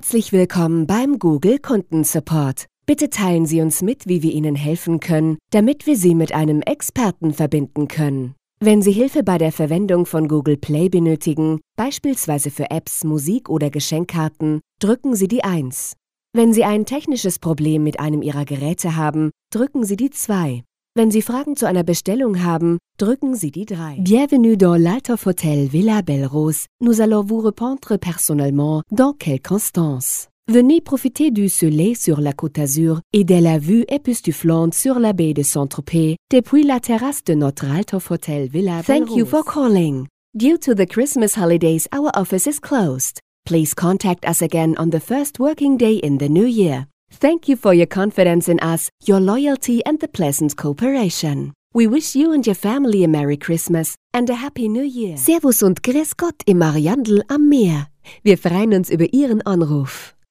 Herzlich willkommen beim Google Kundensupport. Bitte teilen Sie uns mit, wie wir Ihnen helfen können, damit wir Sie mit einem Experten verbinden können. Wenn Sie Hilfe bei der Verwendung von Google Play benötigen, beispielsweise für Apps, Musik oder Geschenkkarten, drücken Sie die 1. Wenn Sie ein technisches Problem mit einem Ihrer Geräte haben, drücken Sie die 2. Wenn Sie Fragen zu einer Bestellung haben, drücken Sie die 3. Bienvenue dans l'Althoff Hotel Villa Belle-Rose. Nous allons vous répondre personnellement dans quelques instants. Venez profiter du soleil sur la Côte d'Azur et de la vue époustouflante sur la baie de Saint-Tropez depuis la terrasse de notre Althoff Hotel Villa Belle-Rose. Thank you for calling. Due to the Christmas holidays, our office is closed. Please contact us again on the first working day in the new year. Thank you for your confidence in us, your loyalty and the pleasant cooperation. We wish you and your family a Merry Christmas and a Happy New Year. Servus und Grüß Gott im Mariandl am Meer. Wir freuen uns über Ihren Anruf.